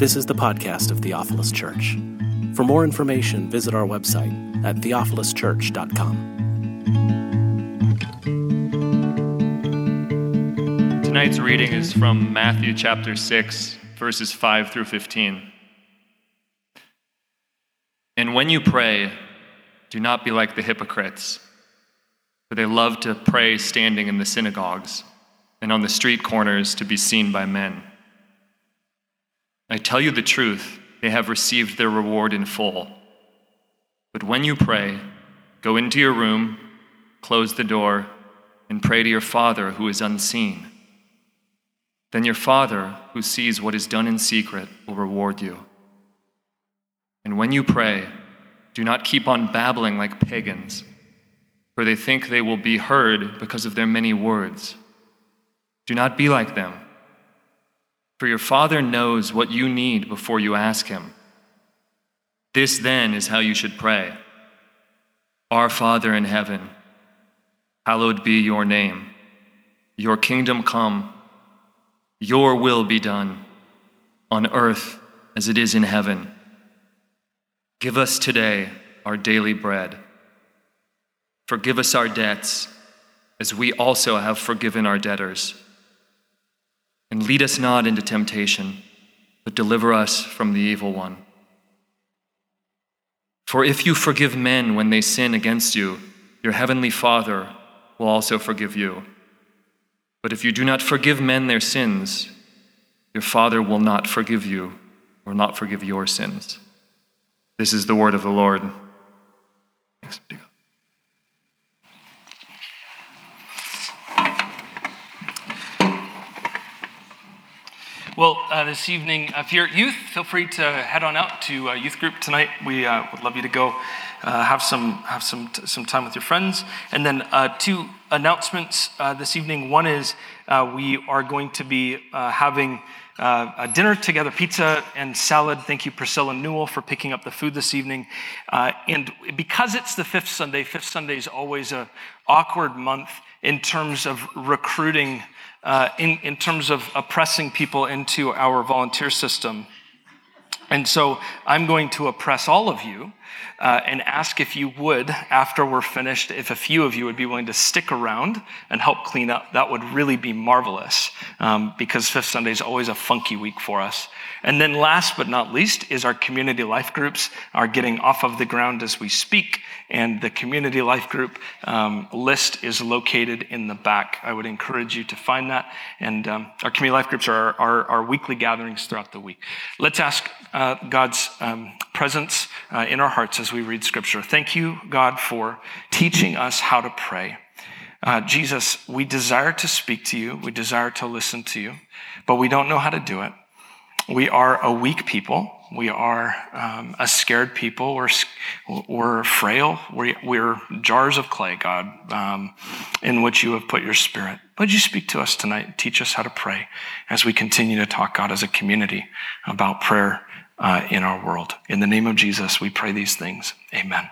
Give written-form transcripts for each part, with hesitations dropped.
This is the podcast of Theophilus Church. For more information, visit our website at theophiluschurch.com. Tonight's reading is from Matthew chapter 6, verses 5 through 15. And when you pray, do not be like the hypocrites, for they love to pray standing in the synagogues and on the street corners to be seen by men. I tell you the truth, they have received their reward in full. But when you pray, go into your room, close the door, and pray to your Father who is unseen. Then your Father, who sees what is done in secret, will reward you. And when you pray, do not keep on babbling like pagans, for they think they will be heard because of their many words. Do not be like them, for your Father knows what you need before you ask him. This then is how you should pray. Our Father in heaven, hallowed be your name. Your kingdom come. Your will be done, on earth as it is in heaven. Give us today our daily bread. Forgive us our debts, as we also have forgiven our debtors. And lead us not into temptation, but deliver us from the evil one. For if you forgive men when they sin against you, your heavenly Father will also forgive you. But if you do not forgive men their sins, your Father will not forgive you or not forgive your sins. This is the word of the Lord. Thanks be to God. Well, this evening, if you're at youth, feel free to head on out to youth group tonight. We would love you to go have some time with your friends. And then two announcements this evening. One is we are going to be having a dinner together, pizza and salad. Thank you, Priscilla Newell, for picking up the food this evening. And because it's the fifth Sunday is always an awkward month in terms of recruiting, in terms of oppressing people into our volunteer system. And so I'm going to oppress all of you and ask if you would, after we're finished, if a few of you would be willing to stick around and help clean up. That would really be marvelous, because Fifth Sunday is always a funky week for us. And then last but not least is our community life groups are getting off of the ground as we speak, and the community life group list is located in the back. I would encourage you to find that. And our community life groups are our weekly gatherings throughout the week. Let's ask God's presence in our hearts as we read Scripture. Thank you, God, for teaching us how to pray. Jesus, we desire to speak to you. We desire to listen to you, but we don't know how to do it. We are a weak people. We are a scared people. We're frail. We're jars of clay, God, in which you have put your Spirit. Would you speak to us tonight? Teach us how to pray as we continue to talk, God, as a community about prayer in our world. In the name of Jesus, we pray these things. Amen.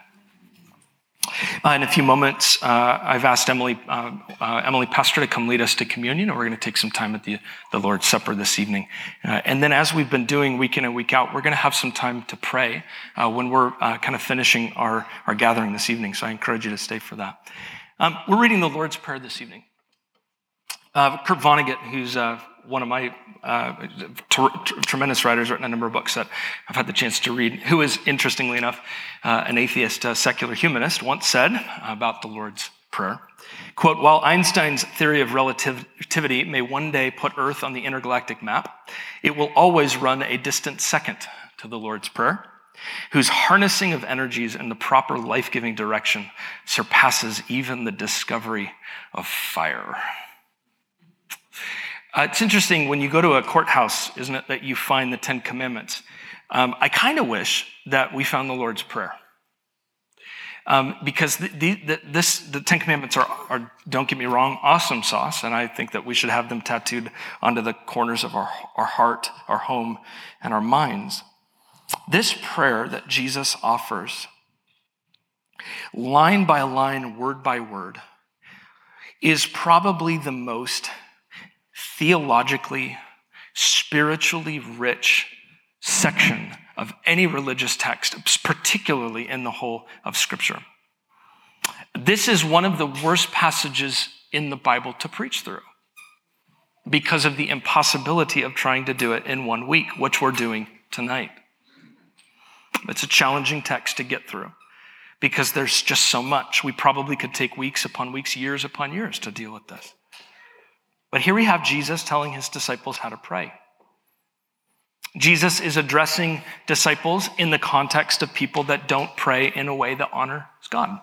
In a few moments, I've asked Emily Pastor to come lead us to communion, and we're going to take some time at the Lord's Supper this evening. And then as we've been doing week in and week out, we're going to have some time to pray when we're kind of finishing our gathering this evening. So I encourage you to stay for that. We're reading the Lord's Prayer this evening. Kurt Vonnegut, who's one of my tremendous writers, written a number of books that I've had the chance to read, who is, interestingly enough, an atheist, secular humanist, once said about the Lord's Prayer, quote, "While Einstein's theory of relativity may one day put Earth on the intergalactic map, it will always run a distant second to the Lord's Prayer, whose harnessing of energies in the proper life-giving direction surpasses even the discovery of fire." It's interesting when you go to a courthouse, isn't it, that you find the Ten Commandments. I kind of wish that we found the Lord's Prayer. Because the Ten Commandments are, don't get me wrong, awesome sauce, and I think that we should have them tattooed onto the corners of our heart, our home, and our minds. This prayer that Jesus offers, line by line, word by word, is probably the most theologically, spiritually rich section of any religious text, particularly in the whole of Scripture. This is one of the worst passages in the Bible to preach through because of the impossibility of trying to do it in 1 week, which we're doing tonight. It's a challenging text to get through because there's just so much. We probably could take weeks upon weeks, years upon years to deal with this. But here we have Jesus telling his disciples how to pray. Jesus is addressing disciples in the context of people that don't pray in a way that honors God.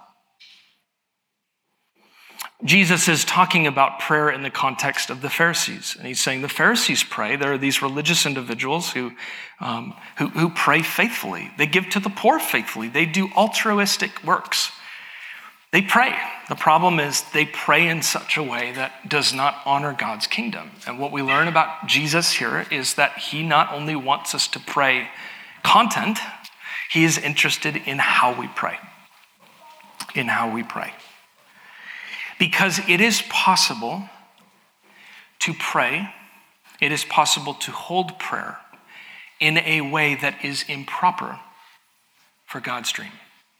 Jesus is talking about prayer in the context of the Pharisees. And he's saying the Pharisees pray. There are these religious individuals who pray faithfully. They give to the poor faithfully. They do altruistic works. They pray. The problem is they pray in such a way that does not honor God's kingdom. And what we learn about Jesus here is that he not only wants us to pray content, he is interested in how we pray. In how we pray. Because it is possible to pray, it is possible to hold prayer in a way that is improper for God's dream.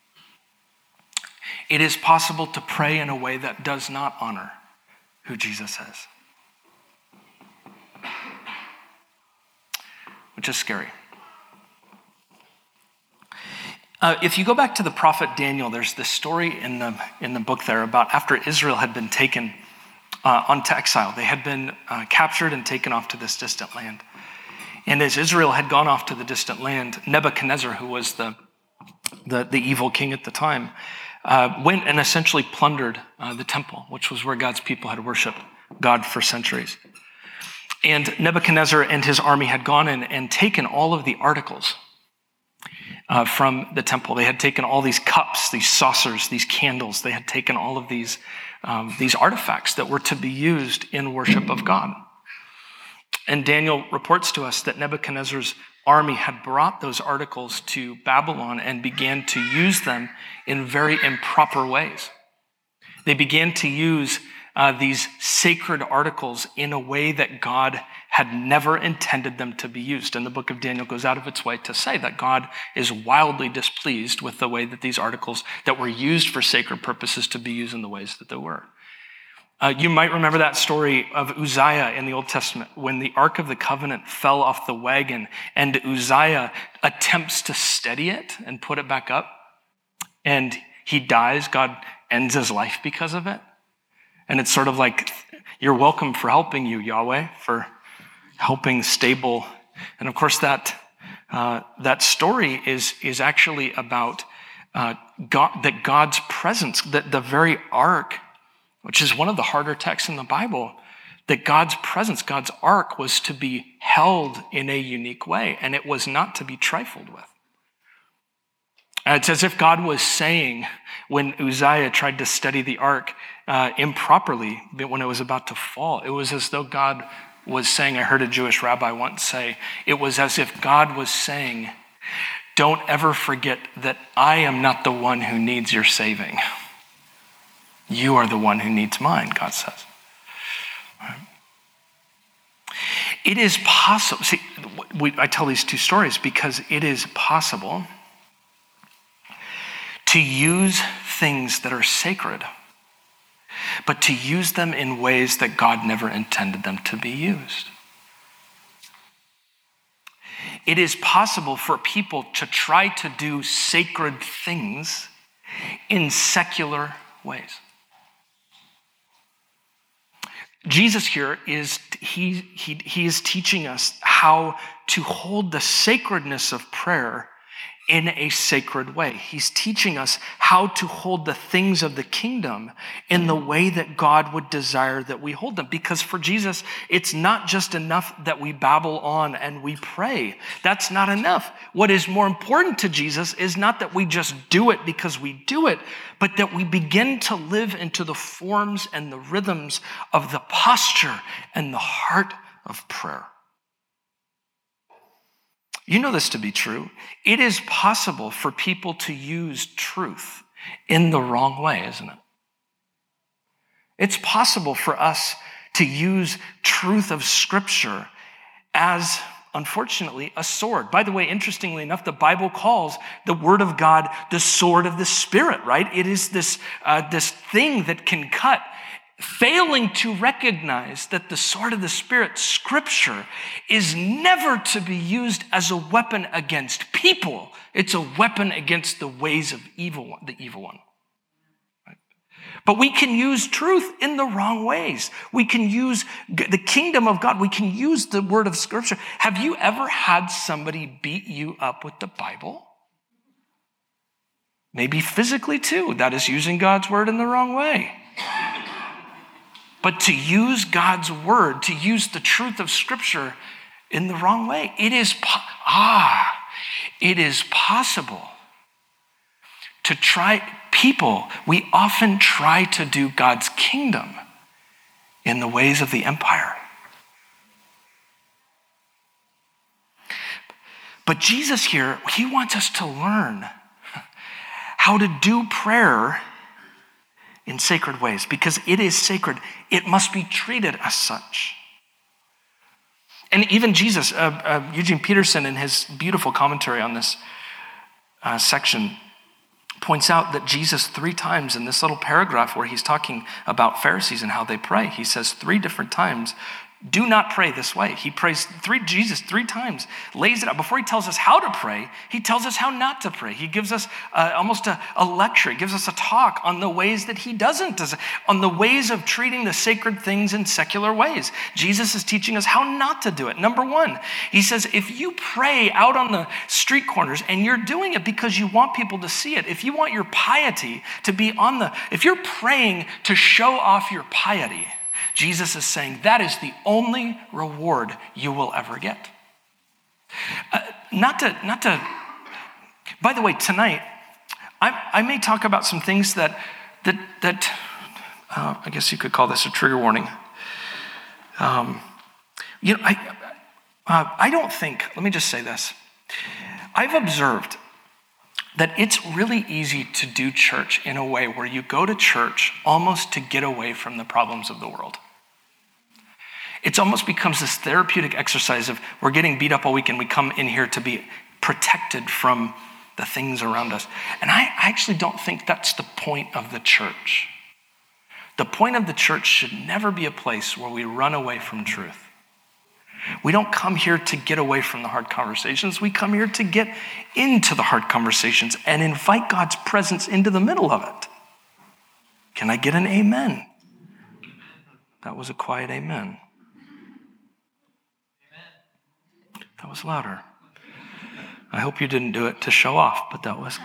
It is possible to pray in a way that does not honor who Jesus is, which is scary. If you go back to the prophet Daniel, there's this story in the book there about after Israel had been taken onto exile. They had been captured and taken off to this distant land. And as Israel had gone off to the distant land, Nebuchadnezzar, who was the evil king at the time, went and essentially plundered the temple, which was where God's people had worshiped God for centuries. And Nebuchadnezzar and his army had gone in and taken all of the articles from the temple. They had taken all these cups, these saucers, these candles. They had taken all of these artifacts that were to be used in worship of God. And Daniel reports to us that Nebuchadnezzar's army had brought those articles to Babylon and began to use them in very improper ways. They began to use these sacred articles in a way that God had never intended them to be used. And the book of Daniel goes out of its way to say that God is wildly displeased with the way that these articles that were used for sacred purposes to be used in the ways that they were. You might remember that story of Uzziah in the Old Testament when the Ark of the Covenant fell off the wagon and Uzziah attempts to steady it and put it back up and he dies. God ends his life because of it. And it's sort of like, you're welcome for helping you, Yahweh, for helping stable. And of course, that story is actually about God's presence, that the very ark, which is one of the harder texts in the Bible, that God's presence, God's ark, was to be held in a unique way, and it was not to be trifled with. It's as if God was saying, when Uzziah tried to steady the ark improperly, when it was about to fall, it was as though God was saying, I heard a Jewish rabbi once say, it was as if God was saying, don't ever forget that I am not the one who needs your saving. You are the one who needs mine, God says. It is possible. See, I tell these two stories because it is possible to use things that are sacred, but to use them in ways that God never intended them to be used. It is possible for people to try to do sacred things in secular ways. Jesus here is teaching us how to hold the sacredness of prayer in a sacred way. He's teaching us how to hold the things of the kingdom in the way that God would desire that we hold them. Because for Jesus, it's not just enough that we babble on and we pray. That's not enough. What is more important to Jesus is not that we just do it because we do it, but that we begin to live into the forms and the rhythms of the posture and the heart of prayer. You know this to be true. It is possible for people to use truth in the wrong way, isn't it? It's possible for us to use truth of Scripture as unfortunately, a sword. By the way, interestingly enough, the Bible calls the word of God the sword of the Spirit, right? It is this thing that can cut. Failing to recognize that the sword of the Spirit, Scripture, is never to be used as a weapon against people. It's a weapon against the ways of the evil one. Right? But we can use truth in the wrong ways. We can use the kingdom of God. We can use the word of Scripture. Have you ever had somebody beat you up with the Bible? Maybe physically too. That is using God's word in the wrong way. But to use God's word, to use the truth of Scripture in the wrong way, it is possible to try. We often try to do God's kingdom in the ways of the empire. But Jesus here, he wants us to learn how to do prayer in sacred ways, because it is sacred. It must be treated as such. And even Jesus, Eugene Peterson, in his beautiful commentary on this section, points out that Jesus 3 times in this little paragraph where he's talking about Pharisees and how they pray, he says 3 different times, do not pray this way. He prays Jesus 3 times, lays it out. Before he tells us how to pray, he tells us how not to pray. He gives us almost a lecture. He gives us a talk on the ways that he doesn't, on the ways of treating the sacred things in secular ways. Jesus is teaching us how not to do it. Number 1, he says, if you pray out on the street corners and you're doing it because you want people to see it, if you want your piety to be if you're praying to show off your piety, Jesus is saying that is the only reward you will ever get. Not to. By the way, tonight I may talk about some things that I guess you could call this a trigger warning. I don't think. Let me just say this. I've observed that it's really easy to do church in a way where you go to church almost to get away from the problems of the world. It almost becomes this therapeutic exercise of we're getting beat up all week and we come in here to be protected from the things around us. And I actually don't think that's the point of the church. The point of the church should never be a place where we run away from truth. We don't come here to get away from the hard conversations. We come here to get into the hard conversations and invite God's presence into the middle of it. Can I get an amen? That was a quiet amen. That was louder. I hope you didn't do it to show off, but that was...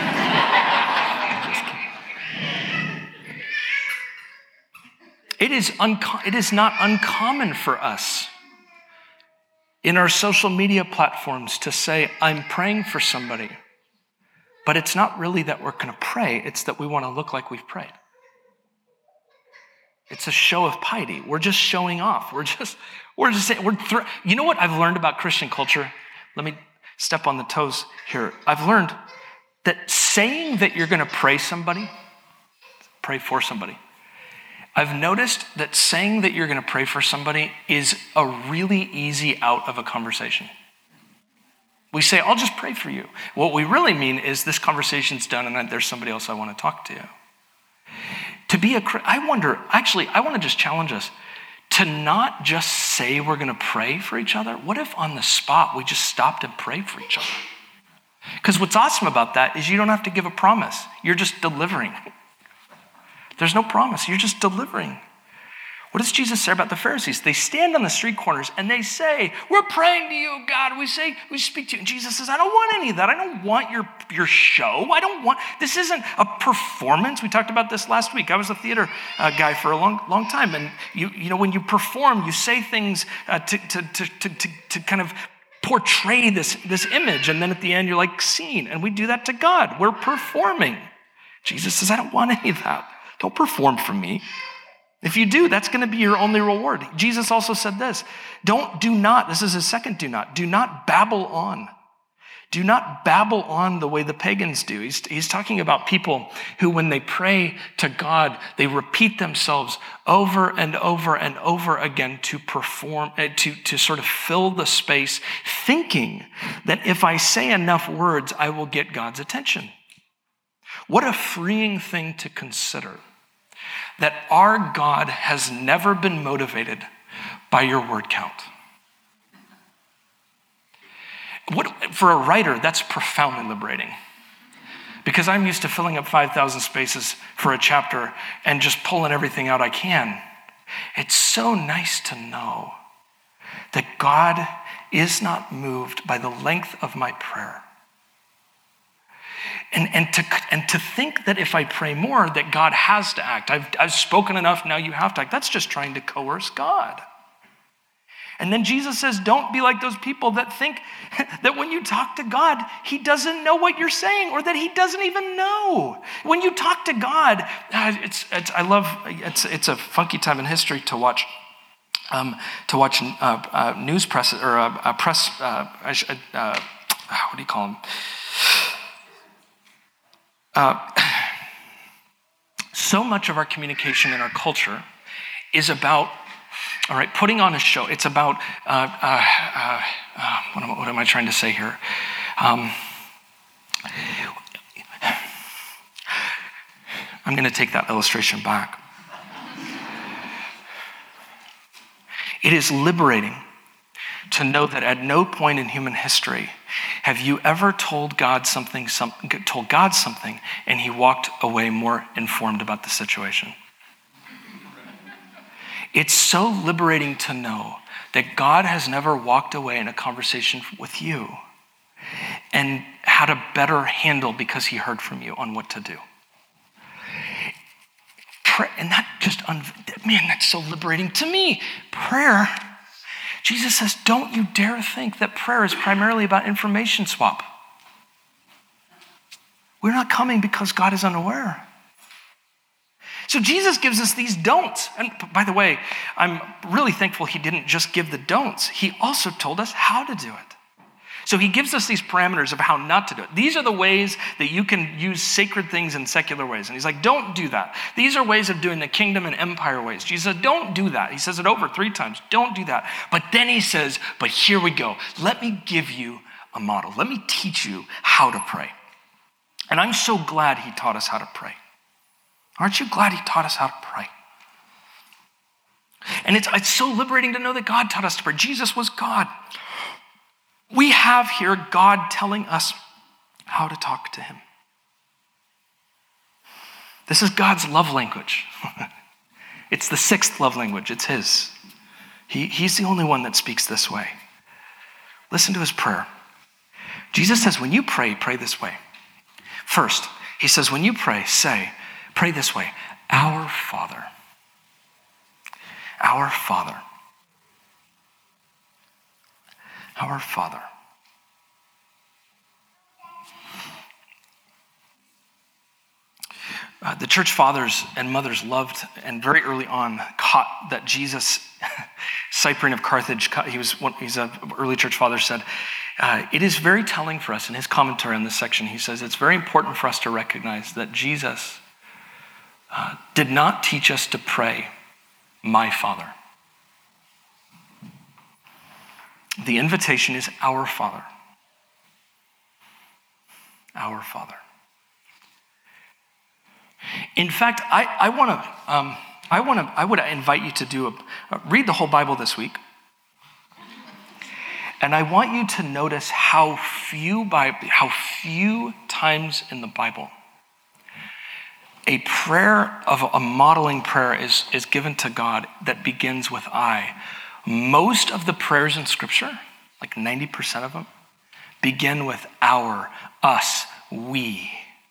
It is not uncommon for us in our social media platforms to say, I'm praying for somebody. But it's not really that we're going to pray. It's that we want to look like we've prayed. It's a show of piety. We're just showing off. We're just saying, you know what I've learned about Christian culture? Let me step on the toes here. I've learned that saying that you're going to pray for somebody. I've noticed that saying that you're going to pray for somebody is a really easy out of a conversation. We say, I'll just pray for you. What we really mean is this conversation's done and there's somebody else I want to talk to. I want to just challenge us to not just say we're going to pray for each other. What if on the spot we just stopped and prayed for each other? Because what's awesome about that is you don't have to give a promise. You're just delivering. There's no promise. You're just delivering. What does Jesus say about the Pharisees? They stand on the street corners and they say, we're praying to you, God. We speak to you. And Jesus says, I don't want any of that. I don't want your show. This isn't a performance. We talked about this last week. I was a theater guy for a long time. And you know, when you perform, you say things to kind of portray this image. And then at the end, you're like, seen. And we do that to God. We're performing. Jesus says, I don't want any of that. Don't perform for me. If you do, that's going to be your only reward. Jesus also said this, this is his second do not babble on. do not babble on the way the pagans do. He's talking about people who, when they pray to God, they repeat themselves over and over and over again to perform, to sort of fill the space, thinking that if I say enough words, I will get God's attention. What a freeing thing to consider, that our God has never been motivated by your word count. For a writer, that's profoundly liberating. Because I'm used to filling up 5,000 spaces for a chapter and just pulling everything out I can. It's so nice to know that God is not moved by the length of my prayer. And to think that if I pray more, that God has to act. I've spoken enough, now you have to act. That's just trying to coerce God. And then Jesus says, don't be like those people that think that when you talk to God, he doesn't know what you're saying, or that he doesn't even know. When you talk to God, it's a funky time in history to watch news press, or a press, what do you call them? So much of our communication in our culture is about, all right, putting on a show. It's about, what am I trying to say here? I'm going to take that illustration back. It is liberating to know that at no point in human history have you ever told God something, and he walked away more informed about the situation. It's so liberating to know that God has never walked away in a conversation with you and had a better handle because he heard from you on what to do. And that just, man, that's so liberating to me. Prayer, Jesus says, don't you dare think that prayer is primarily about information swap. We're not coming because God is unaware. So Jesus gives us these don'ts. And by the way, I'm really thankful he didn't just give the don'ts. He also told us how to do it. So he gives us these parameters of how not to do it. These are the ways that you can use sacred things in secular ways. And he's like, don't do that. These are ways of doing the kingdom and empire ways. Jesus said, don't do that. He says it over 3 times. Don't do that. But then he says, but here we go. Let me give you a model. Let me teach you how to pray. And I'm so glad he taught us how to pray. Aren't you glad he taught us how to pray? And it's so liberating to know that God taught us to pray. Jesus was God. We have here God telling us how to talk to him. This is God's love language. It's the 6th love language. It's his. He's the only one that speaks this way. Listen to his prayer. Jesus says, when you pray, pray this way. First, he says, when you pray, pray this way, our Father. Our Father. Our Father. The church fathers and mothers loved, and very early on caught that Jesus, Cyprian of Carthage, he's an early church father, said, it is very telling for us, in his commentary on this section, he says, it's very important for us to recognize that Jesus did not teach us to pray, my Father. The invitation is our Father. Our Father. In fact, I would invite you to read the whole Bible this week. And I want you to notice how few times in the Bible a prayer of a modeling prayer is given to God that begins with I. Most of the prayers in Scripture, like 90% of them, begin with our, us, we.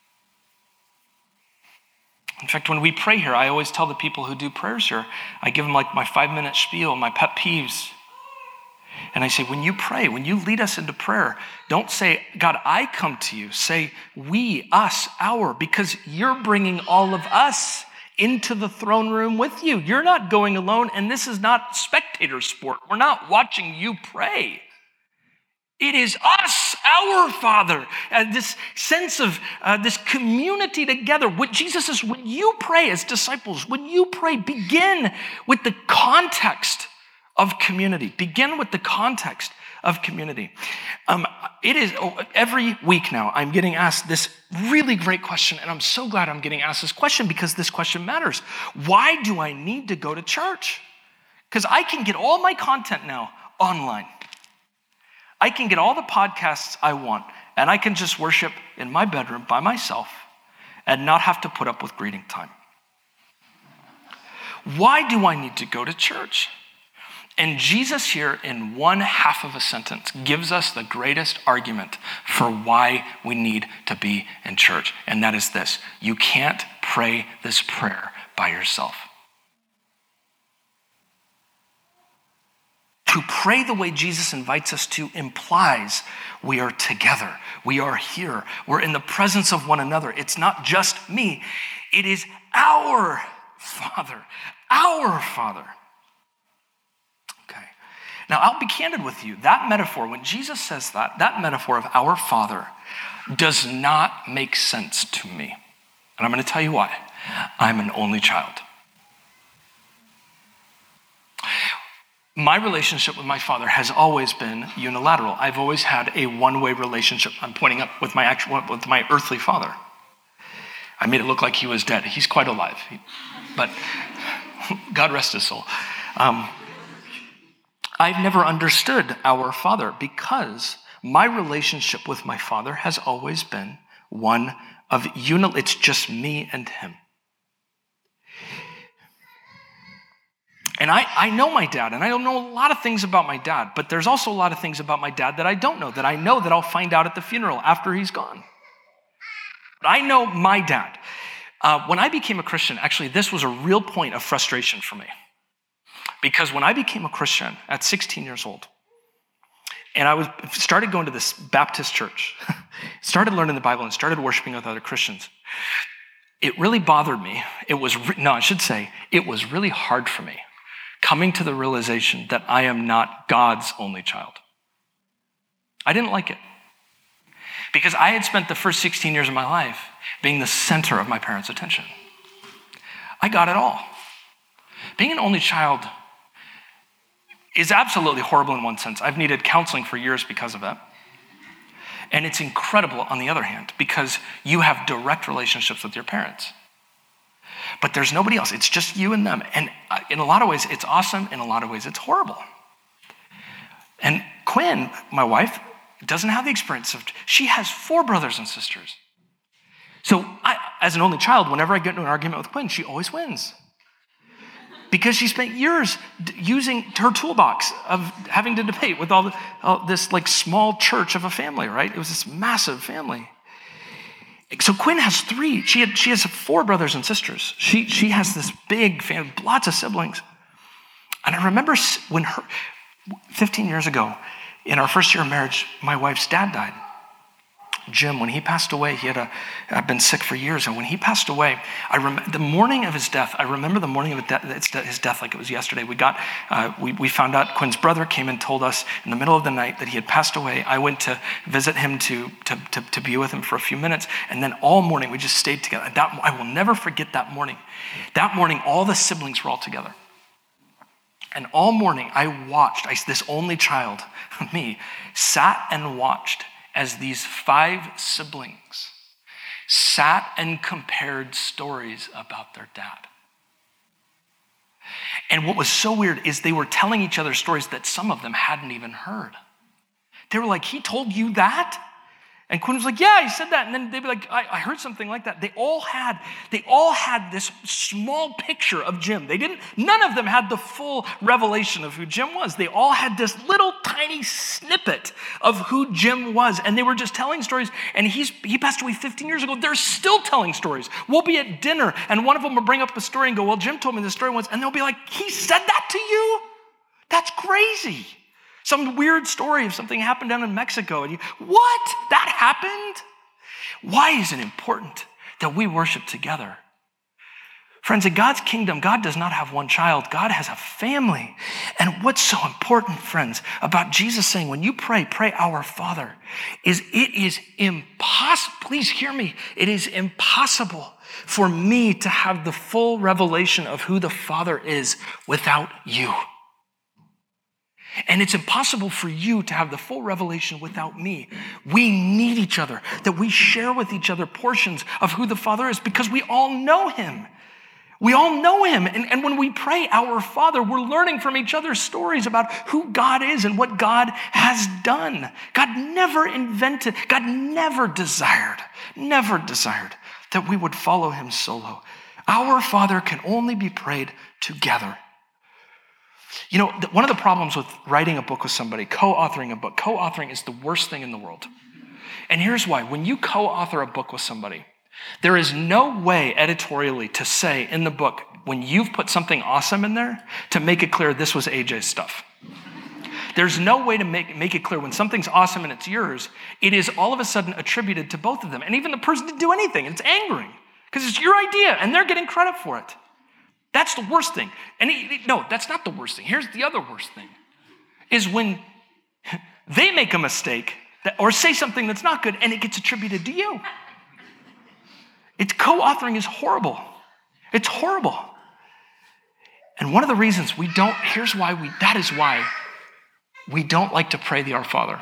In fact, when we pray here, I always tell the people who do prayers here, I give them like my 5-minute spiel, my pet peeves. And I say, when you pray, when you lead us into prayer, don't say, God, I come to you. Say, we, us, our, because you're bringing all of us into the throne room with you. You're not going alone, and this is not spectator sport. We're not watching you pray. It is us, our Father, this sense of this community together. What Jesus says, when you pray as disciples, when you pray, begin with the context of community. Begin with the context of community. It is every week now I'm getting asked this really great question, and I'm so glad I'm getting asked this question because this question matters. Why do I need to go to church? Because I can get all my content now online. I can get all the podcasts I want, and I can just worship in my bedroom by myself and not have to put up with greeting time. Why do I need to go to church? And Jesus here, in one half of a sentence, gives us the greatest argument for why we need to be in church. And that is this: you can't pray this prayer by yourself. To pray the way Jesus invites us to implies we are together. We are here. We're in the presence of one another. It's not just me. It is our Father. Our Father. Now, I'll be candid with you. That metaphor, when Jesus says that metaphor of our Father does not make sense to me. And I'm going to tell you why. I'm an only child. My relationship with my father has always been unilateral. I've always had a one-way relationship. I'm pointing up with my earthly father. I made it look like he was dead. He's quite alive, but God rest his soul. I've never understood our Father because my relationship with my father has always been one of it's just me and him. And I know my dad, and I don't know a lot of things about my dad, but there's also a lot of things about my dad that I don't know, that I know that I'll find out at the funeral after he's gone. But I know my dad. When I became a Christian, actually, this was a real point of frustration for me. Because when I became a Christian at 16 years old, and I started going to this Baptist church, started learning the Bible and started worshiping with other Christians, it really bothered me. It was really hard for me coming to the realization that I am not God's only child. I didn't like it. Because I had spent the first 16 years of my life being the center of my parents' attention. I got it all. Being an only child is absolutely horrible in one sense. I've needed counseling for years because of that. And it's incredible on the other hand, because you have direct relationships with your parents. But there's nobody else. It's just you and them. And in a lot of ways, it's awesome. In a lot of ways, it's horrible. And Quinn, my wife, doesn't have the experience of, she has 4 brothers and sisters. So as an only child, whenever I get into an argument with Quinn, she always wins. Because she spent years using her toolbox of having to debate with all this like small church of a family, right? It was this massive family. So Quinn has 3. She has 4 brothers and sisters. She has this big family, lots of siblings. And I remember when 15 years ago, in our first year of marriage, my wife's dad died. Jim, when he passed away, I'd been sick for years, and when he passed away, the morning of his death, I remember the morning of his death like it was yesterday. We found out Quinn's brother came and told us in the middle of the night that he had passed away. I went to visit him to be with him for a few minutes, and then all morning we just stayed together. I will never forget that morning. That morning, all the siblings were all together. And all morning I watched, this only child, me, sat and watched as these 5 siblings sat and compared stories about their dad. And what was so weird is they were telling each other stories that some of them hadn't even heard. They were like, he told you that? And Quinn was like, yeah, he said that. And then they'd be like, I heard something like that. They all had this small picture of Jim. None of them had the full revelation of who Jim was. They all had this little tiny snippet of who Jim was. And they were just telling stories. And he passed away 15 years ago. They're still telling stories. We'll be at dinner and one of them will bring up a story and go, well, Jim told me this story once. And they'll be like, he said that to you? That's crazy. Some weird story of something happened down in Mexico. And what? That happened? Why is it important that we worship together? Friends, in God's kingdom, God does not have one child. God has a family. And what's so important, friends, about Jesus saying, when you pray, pray our Father, is it is impossible, please hear me, it is impossible for me to have the full revelation of who the Father is without you. And it's impossible for you to have the full revelation without me. We need each other, that we share with each other portions of who the Father is because we all know him. We all know him. And when we pray our Father, we're learning from each other's stories about who God is and what God has done. God never desired that we would follow him solo. Our Father can only be prayed together. You know, one of the problems with writing a book with somebody, co-authoring a book, co-authoring is the worst thing in the world. And here's why. When you co-author a book with somebody, there is no way editorially to say in the book, when you've put something awesome in there, to make it clear this was AJ's stuff. There's no way to make it clear when something's awesome and it's yours, it is all of a sudden attributed to both of them. And even the person didn't do anything. It's angering because it's your idea and they're getting credit for it. That's the worst thing. And no, that's not the worst thing. Here's the other worst thing, is when they make a mistake or say something that's not good and it gets attributed to you. It's co-authoring is horrible. It's horrible. And one of the reasons that is why we don't like to pray the Our Father,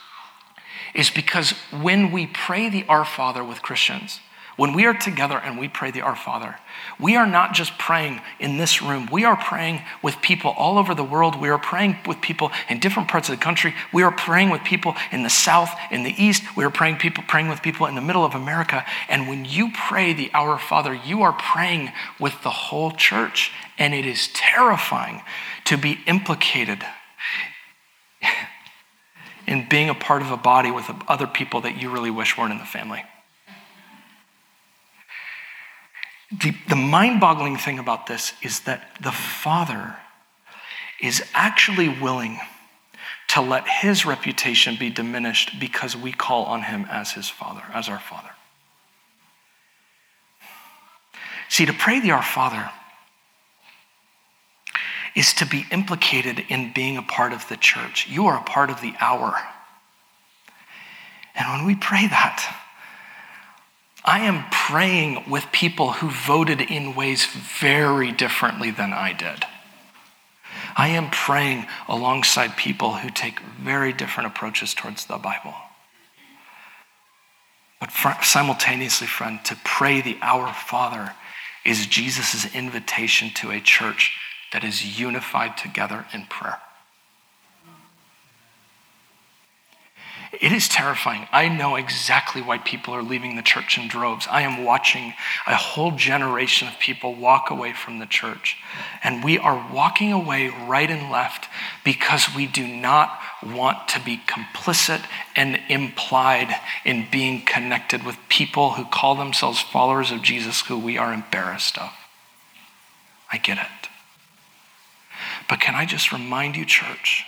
is because when we pray the Our Father with Christians, when we are together and we pray the Our Father, we are not just praying in this room. We are praying with people all over the world. We are praying with people in different parts of the country. We are praying with people in the South, in the East. We are praying with people in the middle of America. And when you pray the Our Father, you are praying with the whole church. And it is terrifying to be implicated in being a part of a body with other people that you really wish weren't in the family. The mind-boggling thing about this is that the Father is actually willing to let his reputation be diminished because we call on him as his Father, as our Father. See, to pray the Our Father is to be implicated in being a part of the church. You are a part of the hour. And when we pray that, I am praying with people who voted in ways very differently than I did. I am praying alongside people who take very different approaches towards the Bible. But simultaneously, friend, to pray the Our Father is Jesus' invitation to a church that is unified together in prayer. It is terrifying. I know exactly why people are leaving the church in droves. I am watching a whole generation of people walk away from the church. And we are walking away right and left because we do not want to be complicit and implied in being connected with people who call themselves followers of Jesus who we are embarrassed of. I get it. But can I just remind you, church,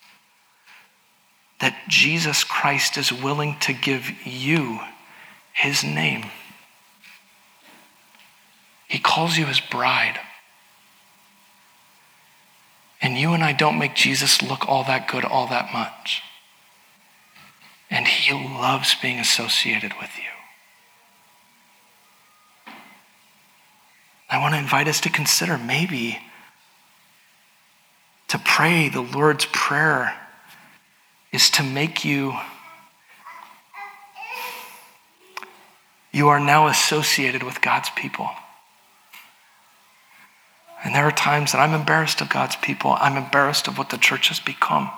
that Jesus Christ is willing to give you his name. He calls you his bride. And you and I don't make Jesus look all that good all that much. And he loves being associated with you. I want to invite us to consider maybe to pray the Lord's Prayer is to make you are now associated with God's people. And there are times that I'm embarrassed of God's people. I'm embarrassed of what the church has become.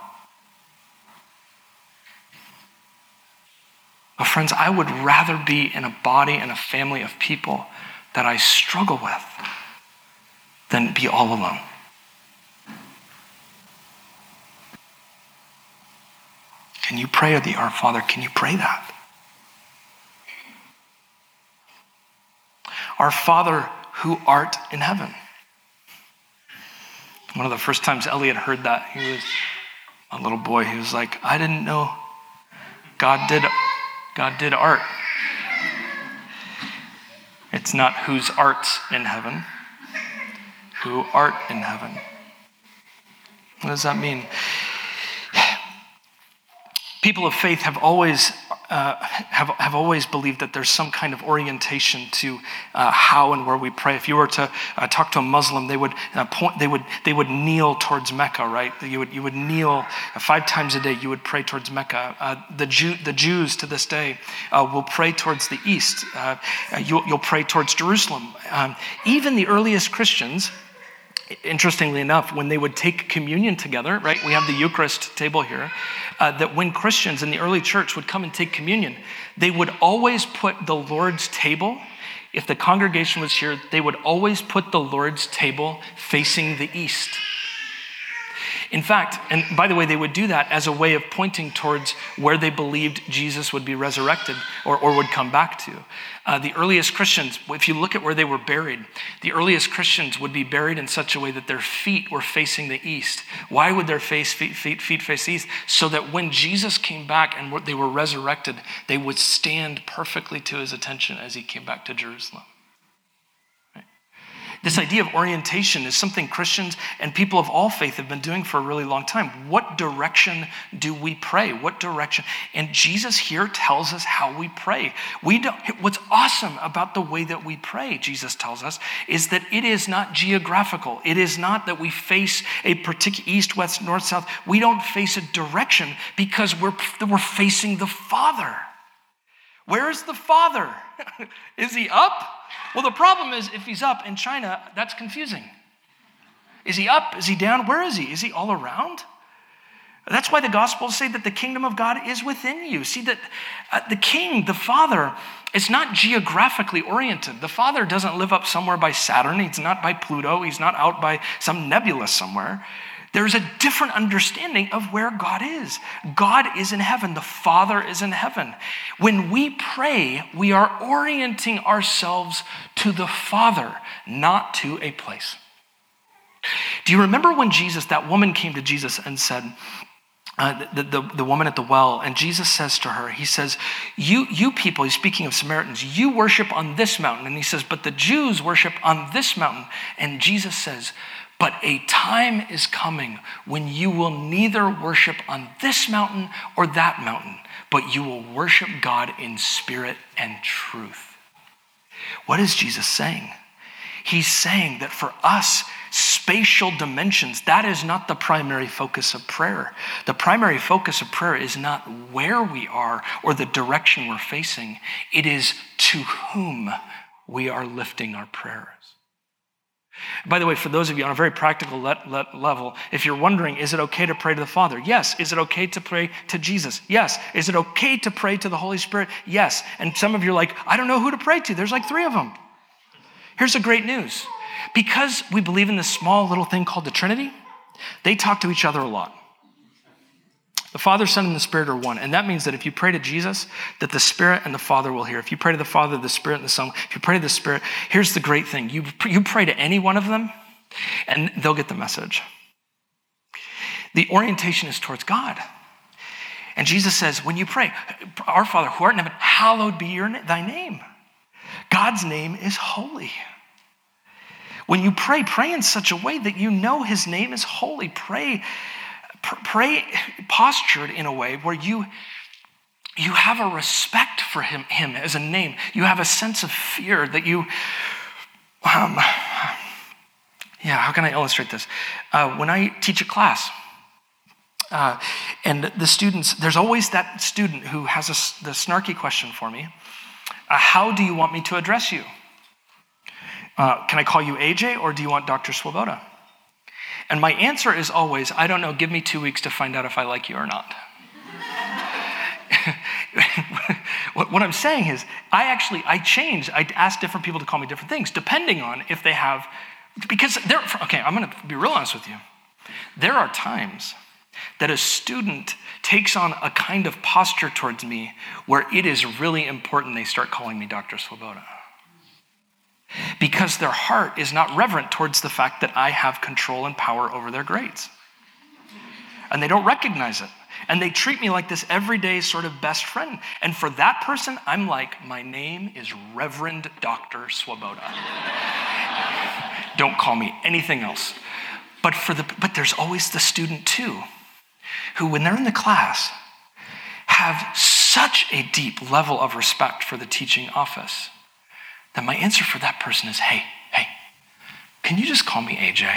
But friends, I would rather be in a body and a family of people that I struggle with than be all alone. Can you pray the Our Father? Can you pray that? Our Father who art in heaven. One of the first times Elliot heard that, he was a little boy. He was like, I didn't know God did art. It's not whose art's in heaven. who art in heaven. What does that mean? People of faith have always believed that there's some kind of orientation to how and where we pray. If you were to talk to a Muslim, they would kneel towards Mecca, right? You would kneel 5 times a day. You would pray towards Mecca. The Jews to this day will pray towards the east. You'll pray towards Jerusalem. Even the earliest Christians, interestingly enough, when they would take communion together, right? We have the Eucharist table here. That when Christians in the early church would come and take communion, they would always put the Lord's table, if the congregation was here, they would always put the Lord's table facing the east. In fact, and by the way, they would do that as a way of pointing towards where they believed Jesus would be resurrected or would come back to. The earliest Christians, if you look at where they were buried, the earliest Christians would be buried in such a way that their feet were facing the east. Why would their feet face east? So that when Jesus came back and they were resurrected, they would stand perfectly to his attention as he came back to Jerusalem. This idea of orientation is something Christians and people of all faith have been doing for a really long time. What direction do we pray? What direction? And Jesus here tells us how we pray. What's awesome about the way that we pray, Jesus tells us, is that it is not geographical. It is not that we face a particular east, west, north, south. We don't face a direction because we're facing the Father. Where is the Father? Is he up? Well, the problem is if he's up in China, that's confusing. Is he up? Is he down? Where is he? Is he all around? That's why the Gospels say that the kingdom of God is within you. See that the King, the Father, is not geographically oriented. The Father doesn't live up somewhere by Saturn. He's not by Pluto. He's not out by some nebula somewhere. There's a different understanding of where God is. God is in heaven. The Father is in heaven. When we pray, we are orienting ourselves to the Father, not to a place. Do you remember when that woman came to Jesus and said, the woman at the well, and Jesus says to her, he says, you people, he's speaking of Samaritans, you worship on this mountain. And he says, but the Jews worship on this mountain. And Jesus says, but a time is coming when you will neither worship on this mountain or that mountain, but you will worship God in spirit and truth. What is Jesus saying? He's saying that for us, spatial dimensions, that is not the primary focus of prayer. The primary focus of prayer is not where we are or the direction we're facing. It is to whom we are lifting our prayers. By the way, for those of you on a very practical level, if you're wondering, is it okay to pray to the Father? Yes. Is it okay to pray to Jesus? Yes. Is it okay to pray to the Holy Spirit? Yes. And some of you are like, I don't know who to pray to. There's like 3 of them. Here's the great news. Because we believe in this small little thing called the Trinity, they talk to each other a lot. The Father, Son, and the Spirit are one. And that means that if you pray to Jesus, that the Spirit and the Father will hear. If you pray to the Father, the Spirit, and the Son, if you pray to the Spirit, here's the great thing. You pray to any one of them, and they'll get the message. The orientation is towards God. And Jesus says, when you pray, our Father who art in heaven, hallowed be thy name. God's name is holy. When you pray in such a way that you know his name is holy. Pray postured in a way where you have a respect for him as a name. You have a sense of fear that you, how can I illustrate this? When I teach a class, and the students, there's always that student who has the snarky question for me. How do you want me to address you? Can I call you AJ or do you want Dr. Swoboda? And my answer is always, I don't know, give me 2 weeks to find out if I like you or not. What I'm saying is, I ask different people to call me different things, depending on if they have, I'm going to be real honest with you. There are times that a student takes on a kind of posture towards me where it is really important they start calling me Dr. Swoboda. Because their heart is not reverent towards the fact that I have control and power over their grades. And they don't recognize it. And they treat me like this everyday sort of best friend. And for that person, I'm like, my name is Reverend Dr. Swoboda. Don't call me anything else. But there's always the student too, who when they're in the class have such a deep level of respect for the teaching office that my answer for that person is, hey, can you just call me AJ?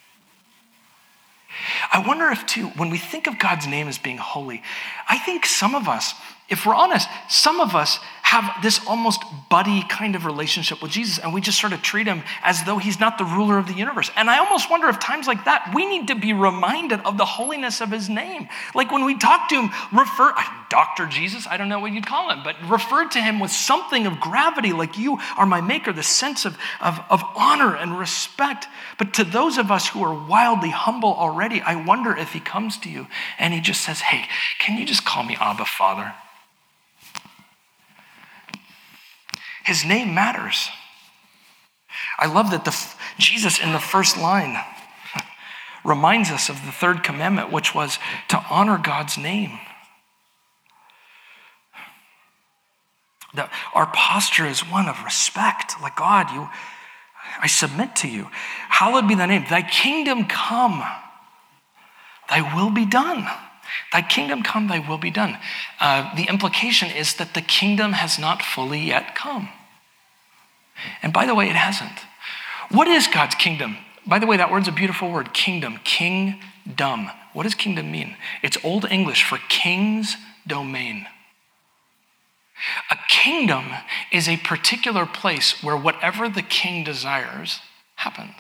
I wonder if too, when we think of God's name as being holy, I think some of us, if we're honest, some of us have this almost buddy kind of relationship with Jesus, and we just sort of treat him as though he's not the ruler of the universe. And I almost wonder if times like that, we need to be reminded of the holiness of his name. Like when we talk to him, Dr. Jesus, I don't know what you'd call him, but refer to him with something of gravity, like you are my maker, the sense of honor and respect. But to those of us who are wildly humble already, I wonder if he comes to you and he just says, hey, can you just call me Abba, Father? His name matters. I love that Jesus in the first line reminds us of the third commandment, which was to honor God's name. That our posture is one of respect. Like, God, I submit to you. Hallowed be thy name. Thy kingdom come. Thy will be done. Thy kingdom come, thy will be done. The implication is that the kingdom has not fully yet come. And by the way, it hasn't. What is God's kingdom? By the way, that word's a beautiful word, kingdom, kingdom. What does kingdom mean? It's Old English for king's domain. A kingdom is a particular place where whatever the king desires happens.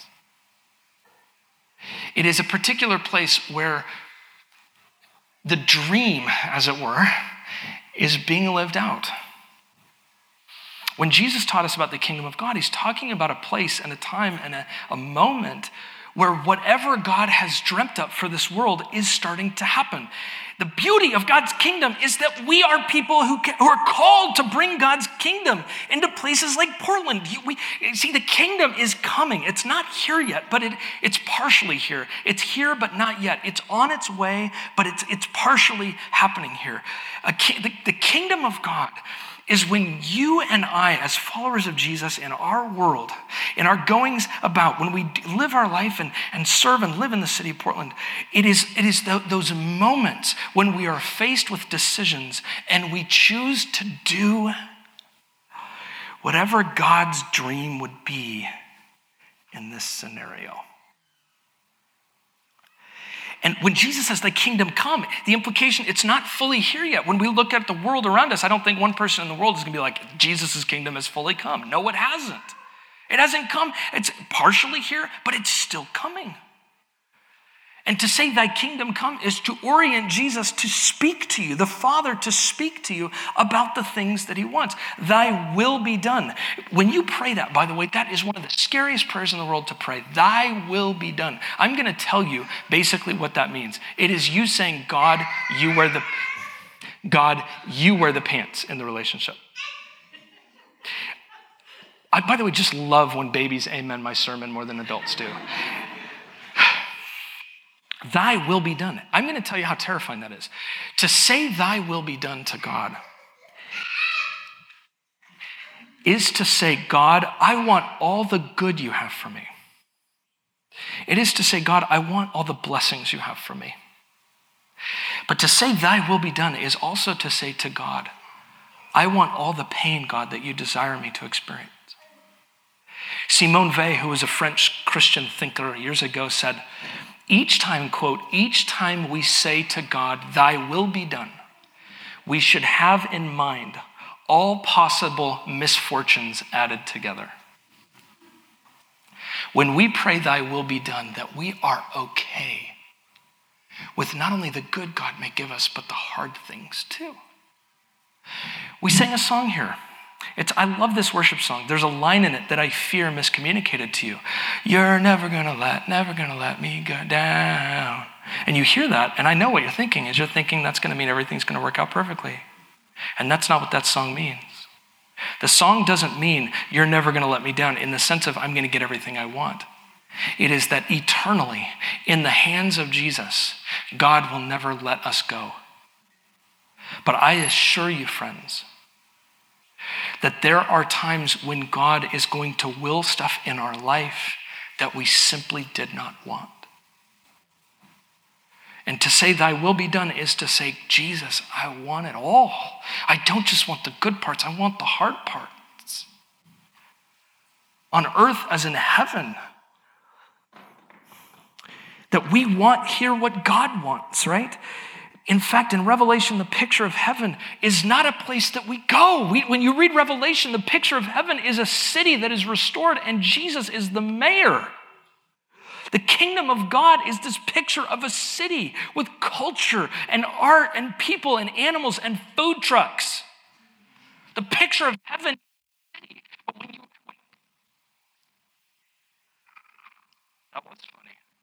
It is a particular place where the dream, as it were, is being lived out. When Jesus taught us about the kingdom of God, he's talking about a place and a time and a moment where whatever God has dreamt up for this world is starting to happen. The beauty of God's kingdom is that we are people who are called to bring God's kingdom into places like Portland. See, the kingdom is coming. It's not here yet, but it's partially here. It's here, but not yet. It's on its way, but it's partially happening here. The kingdom of God is when you and I, as followers of Jesus in our world, in our goings about, when we live our life and serve and live in the city of Portland, it is those moments when we are faced with decisions and we choose to do whatever God's dream would be in this scenario. And when Jesus says, thy kingdom come, the implication, it's not fully here yet. When we look at the world around us, I don't think one person in the world is going to be like, Jesus' kingdom has fully come. No, it hasn't. It hasn't come. It's partially here, but it's still coming. And to say thy kingdom come is to orient Jesus to speak to you, the Father to speak to you about the things that he wants. Thy will be done. When you pray that, by the way, that is one of the scariest prayers in the world to pray. Thy will be done. I'm going to tell you basically what that means. It is you saying, God, you wear the pants in the relationship. I, by the way, just love when babies amen my sermon more than adults do. Thy will be done. I'm going to tell you how terrifying that is. To say thy will be done to God is to say, God, I want all the good you have for me. It is to say, God, I want all the blessings you have for me. But to say thy will be done is also to say to God, I want all the pain, God, that you desire me to experience. Simone Weil, who was a French Christian thinker years ago, said, each time, quote, each time we say to God, thy will be done, we should have in mind all possible misfortunes added together. When we pray thy will be done, that we are okay with not only the good God may give us, but the hard things too. We sang a song here. I love this worship song. There's a line in it that I fear miscommunicated to you. You're never gonna let me go down. And you hear that, and I know what you're thinking is you're thinking that's gonna mean everything's gonna work out perfectly. And that's not what that song means. The song doesn't mean you're never gonna let me down in the sense of I'm gonna get everything I want. It is that eternally, in the hands of Jesus, God will never let us go. But I assure you, friends, that there are times when God is going to will stuff in our life that we simply did not want. And to say thy will be done is to say, Jesus, I want it all. I don't just want the good parts, I want the hard parts. On earth as in heaven. That we want here what God wants, right? In fact, in Revelation, the picture of heaven is not a place that we go. When you read Revelation, the picture of heaven is a city that is restored, and Jesus is the mayor. The kingdom of God is this picture of a city with culture and art and people and animals and food trucks. The picture of heaven. That was funny.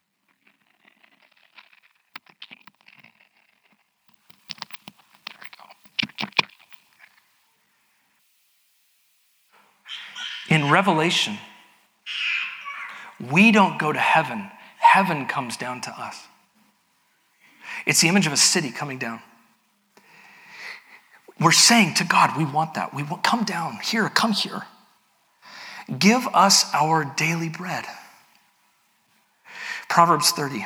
In Revelation, we don't go to heaven. Heaven comes down to us. It's the image of a city coming down. We're saying to God, we want that. We want, come down here, come here. Give us our daily bread. Proverbs 30.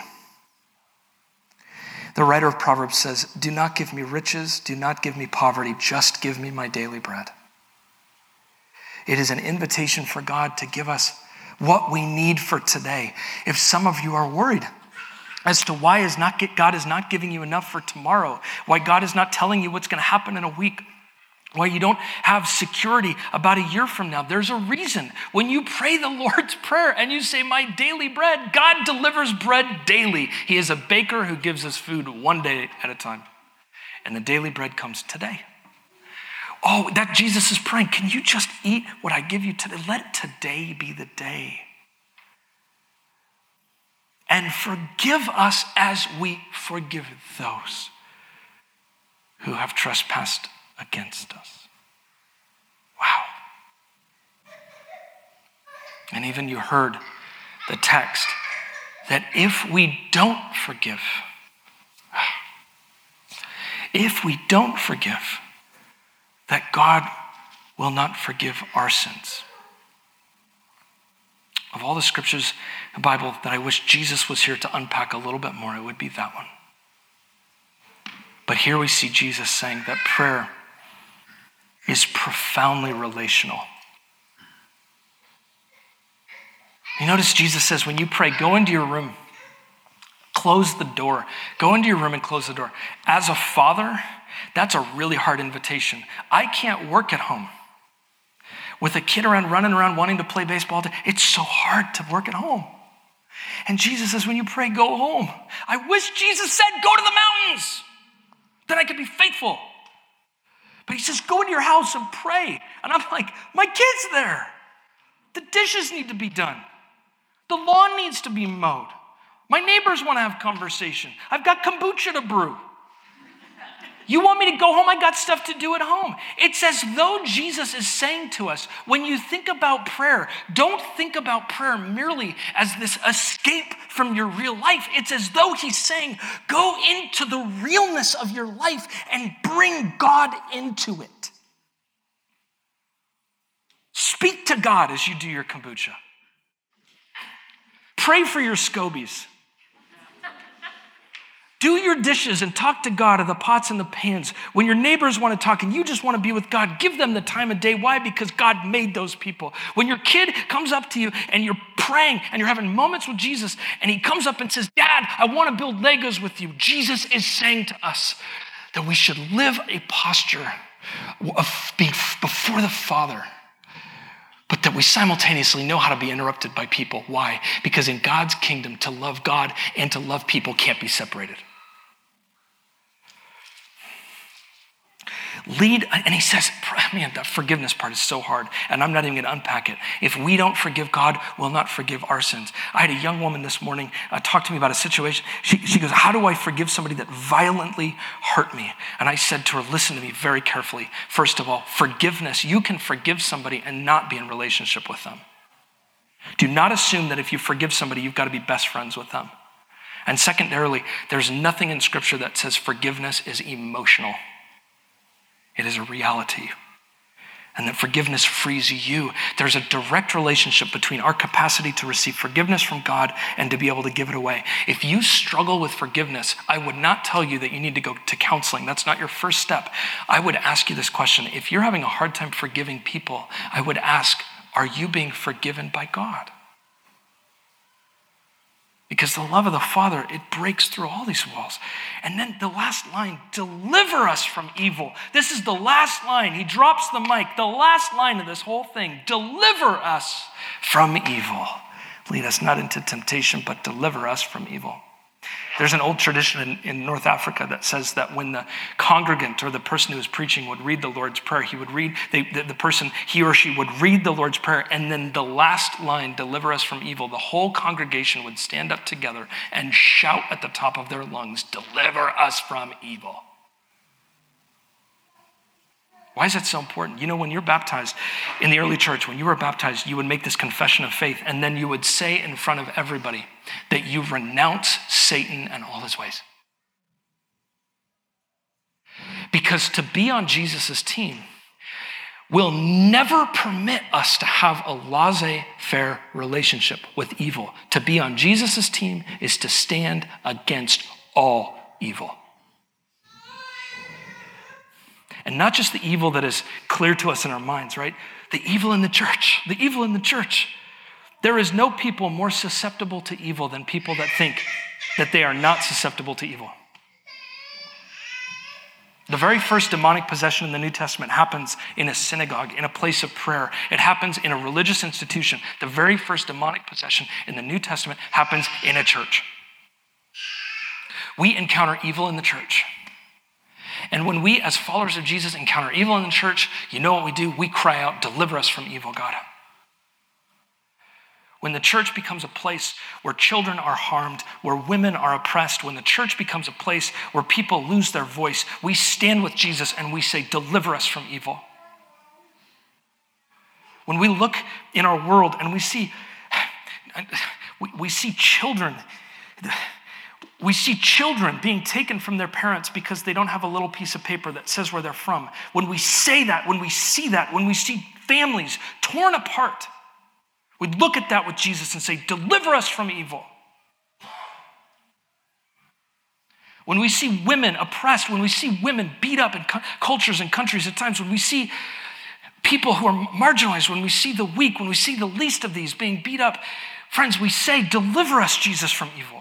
The writer of Proverbs says, do not give me riches, do not give me poverty, just give me my daily bread. It is an invitation for God to give us what we need for today. If some of you are worried as to why God is not giving you enough for tomorrow, why God is not telling you what's going to happen in a week, why you don't have security about a year from now, there's a reason. When you pray the Lord's Prayer and you say, my daily bread, God delivers bread daily. He is a baker who gives us food one day at a time. And the daily bread comes today. Oh, that Jesus is praying, can you just eat what I give you today? Let today be the day. And forgive us as we forgive those who have trespassed against us. Wow. And even you heard the text that if we don't forgive, that God will not forgive our sins. Of all the scriptures in the Bible that I wish Jesus was here to unpack a little bit more, it would be that one. But here we see Jesus saying that prayer is profoundly relational. You notice Jesus says, when you pray, go into your room, close the door. Go into your room and close the door. As a father, that's a really hard invitation. I can't work at home. With a kid running around wanting to play baseball, it's so hard to work at home. And Jesus says, when you pray, go home. I wish Jesus said, go to the mountains. Then I could be faithful. But he says, go into your house and pray. And I'm like, my kid's there. The dishes need to be done. The lawn needs to be mowed. My neighbors want to have conversation. I've got kombucha to brew. You want me to go home? I got stuff to do at home. It's as though Jesus is saying to us, when you think about prayer, don't think about prayer merely as this escape from your real life. It's as though he's saying, go into the realness of your life and bring God into it. Speak to God as you do your kombucha. Pray for your scobies. Do your dishes and talk to God of the pots and the pans. When your neighbors want to talk and you just want to be with God, give them the time of day. Why? Because God made those people. When your kid comes up to you and you're praying and you're having moments with Jesus and he comes up and says, Dad, I want to build Legos with you. Jesus is saying to us that we should live a posture of being before the Father, but that we simultaneously know how to be interrupted by people. Why? Because in God's kingdom, to love God and to love people can't be separated. Lead, and he says, man, the forgiveness part is so hard, and I'm not even going to unpack it. If we don't forgive God, we'll not forgive our sins. I had a young woman this morning talk to me about a situation. She goes, how do I forgive somebody that violently hurt me? And I said to her, listen to me very carefully. First of all, forgiveness. You can forgive somebody and not be in relationship with them. Do not assume that if you forgive somebody, you've got to be best friends with them. And secondarily, there's nothing in Scripture that says forgiveness is emotional. It is a reality. and that forgiveness frees you. There's a direct relationship between our capacity to receive forgiveness from God and to be able to give it away. If you struggle with forgiveness, I would not tell you that you need to go to counseling. That's not your first step. I would ask you this question. If you're having a hard time forgiving people, I would ask, are you being forgiven by God? Because the love of the Father, it breaks through all these walls. And then the last line, deliver us from evil. This is the last line. He drops the mic. The last line of this whole thing, deliver us from evil. Lead us not into temptation, but deliver us from evil. There's an old tradition in North Africa that says that when the congregant or the person who was preaching would read the Lord's Prayer, he or she would read the Lord's Prayer, and then the last line, deliver us from evil, the whole congregation would stand up together and shout at the top of their lungs, deliver us from evil. Why is that so important? You know, when you're baptized in the early church, when you were baptized, you would make this confession of faith, and then you would say in front of everybody that you renounce Satan and all his ways. Because to be on Jesus' team will never permit us to have a laissez-faire relationship with evil. To be on Jesus' team is to stand against all evil. And not just the evil that is clear to us in our minds, right? The evil in the church, the evil in the church. There is no people more susceptible to evil than people that think that they are not susceptible to evil. The very first demonic possession in the New Testament happens in a synagogue, in a place of prayer. It happens in a religious institution. The very first demonic possession in the New Testament happens in a church. We encounter evil in the church. And when we, as followers of Jesus, encounter evil in the church, you know what we do? We cry out, deliver us from evil, God. When the church becomes a place where children are harmed, where women are oppressed, when the church becomes a place where people lose their voice, we stand with Jesus and we say, deliver us from evil. When we look in our world and we see children, we see children being taken from their parents because they don't have a little piece of paper that says where they're from. When we say that, when we see that, when we see families torn apart, we look at that with Jesus and say, deliver us from evil. When we see women oppressed, when we see women beat up in cultures and countries at times, when we see people who are marginalized, when we see the weak, when we see the least of these being beat up, friends, we say, deliver us, Jesus, from evil.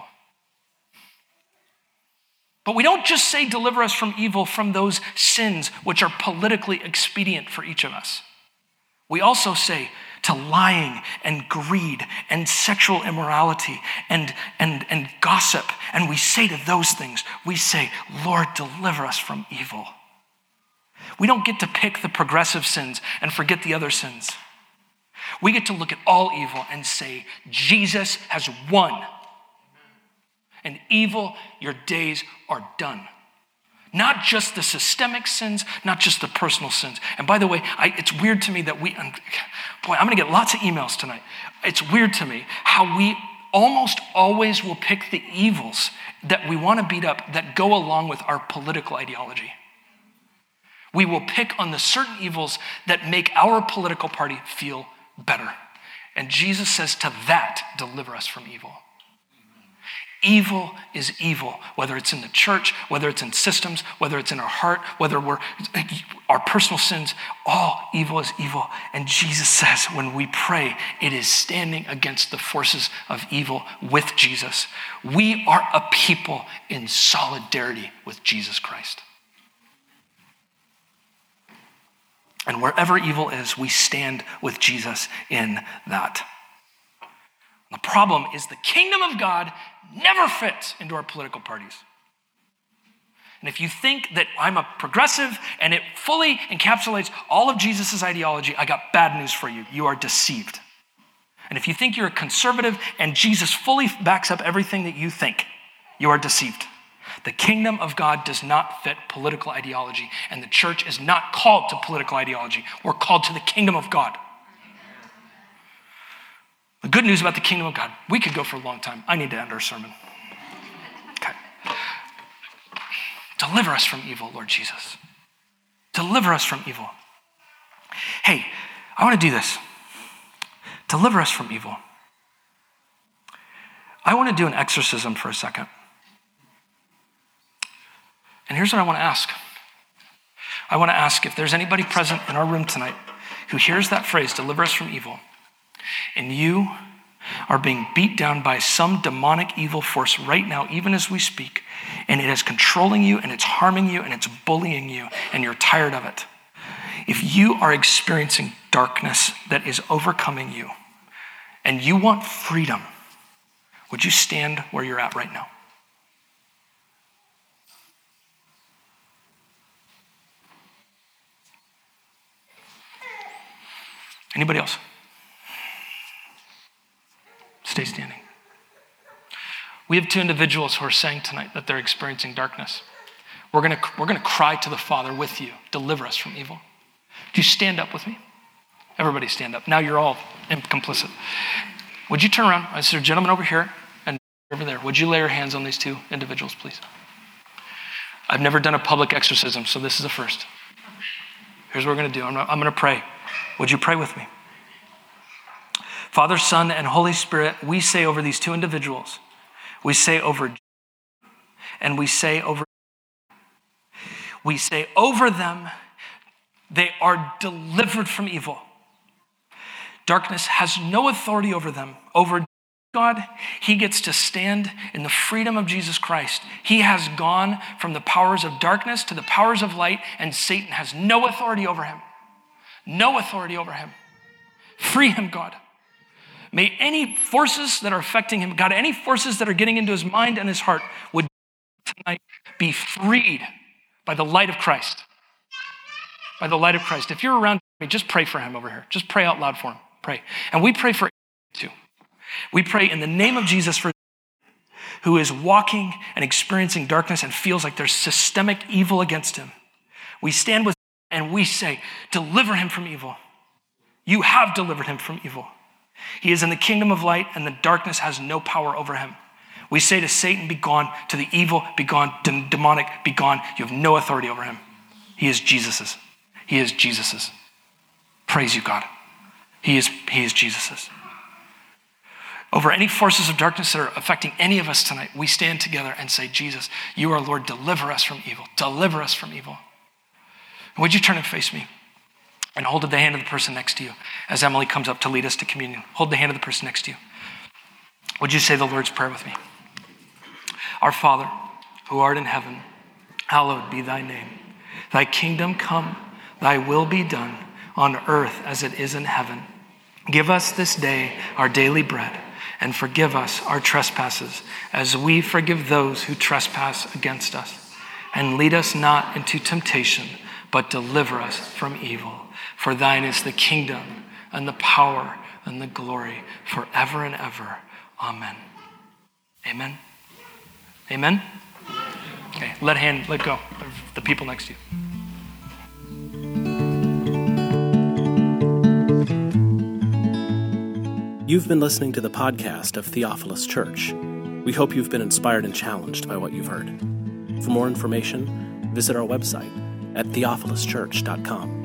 But we don't just say deliver us from evil from those sins which are politically expedient for each of us. We also say to lying and greed and sexual immorality and gossip. And we say to those things, we say, Lord, deliver us from evil. We don't get to pick the progressive sins and forget the other sins. We get to look at all evil and say, Jesus has won. And evil, your days are done. Not just the systemic sins, not just the personal sins. And by the way, it's weird to me that I'm gonna get lots of emails tonight. It's weird to me how we almost always will pick the evils that we wanna beat up that go along with our political ideology. We will pick on the certain evils that make our political party feel better. And Jesus says to that, deliver us from evil. Evil is evil, whether it's in the church, whether it's in systems, whether it's in our heart, whether our personal sins, all evil is evil. And Jesus says when we pray, it is standing against the forces of evil with Jesus. We are a people in solidarity with Jesus Christ. And wherever evil is, we stand with Jesus in that. The problem is the kingdom of God never fits into our political parties. And if you think that I'm a progressive and it fully encapsulates all of Jesus' ideology, I got bad news for you. You are deceived. And if you think you're a conservative and Jesus fully backs up everything that you think, you are deceived. The kingdom of God does not fit political ideology, and the church is not called to political ideology. We're called to the kingdom of God. The good news about the kingdom of God, we could go for a long time. I need to end our sermon. Okay. Deliver us from evil, Lord Jesus. Deliver us from evil. hey, I want to do this. Deliver us from evil. I want to do an exorcism for a second. And here's what I want to ask. I want to ask if there's anybody present in our room tonight who hears that phrase, deliver us from evil, and you are being beat down by some demonic evil force right now, even as we speak, and it is controlling you, and it's harming you, and it's bullying you, and you're tired of it. If you are experiencing darkness that is overcoming you, and you want freedom, would you stand where you're at right now? Anybody else? Stay standing. We have two individuals who are saying tonight that they're experiencing darkness. We're gonna cry to the Father with you, deliver us from evil. Do you stand up with me? Everybody stand up. Now you're all complicit. Would you turn around? I see a gentleman over here and over there. Would you lay your hands on these two individuals, please? I've never done a public exorcism, so this is a first. Here's what we're gonna do. I'm gonna pray. Would you pray with me? Father, Son, and Holy Spirit, we say over these two individuals, we say over them, they are delivered from evil. Darkness has no authority over them. Over God, he gets to stand in the freedom of Jesus Christ. He has gone from the powers of darkness to the powers of light, and Satan has no authority over him. No authority over him. Free him, God. May any forces that are affecting him, God, any forces that are getting into his mind and his heart would tonight be freed by the light of Christ. By the light of Christ. If you're around me, just pray for him over here. Just pray out loud for him. Pray. And we pray for too. We pray in the name of Jesus for who is walking and experiencing darkness and feels like there's systemic evil against him. We stand with and we say, deliver him from evil. You have delivered him from evil. He is in the kingdom of light, and the darkness has no power over him. We say to Satan, be gone, to the evil, be gone, demonic, be gone. You have no authority over him. He is Jesus's. He is Jesus's. Praise you, God. He is Jesus's. Over any forces of darkness that are affecting any of us tonight, we stand together and say, Jesus, you are Lord, deliver us from evil. Deliver us from evil. Would you turn and face me and hold the hand of the person next to you as Emily comes up to lead us to communion? Hold the hand of the person next to you. Would you say the Lord's Prayer with me? Our Father, who art in heaven, hallowed be thy name. Thy kingdom come, thy will be done on earth as it is in heaven. Give us this day our daily bread, and forgive us our trespasses as we forgive those who trespass against us. And lead us not into temptation, but deliver us from evil. For thine is the kingdom and the power and the glory forever and ever. Amen. Amen. Amen. Okay, let go of the people next to you. You've been listening to the podcast of Theophilus Church. We hope you've been inspired and challenged by what you've heard. For more information, visit our website at theophiluschurch.com.